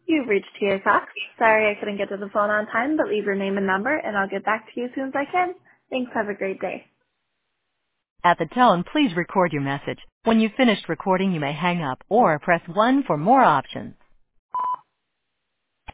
You've reached TS Fox. Sorry I couldn't get to the phone on time, but leave your name and number and I'll get back to you as soon as I can. Thanks. Have a great day. At the tone, please record your message. When you've finished recording, you may hang up or press 1 for more options.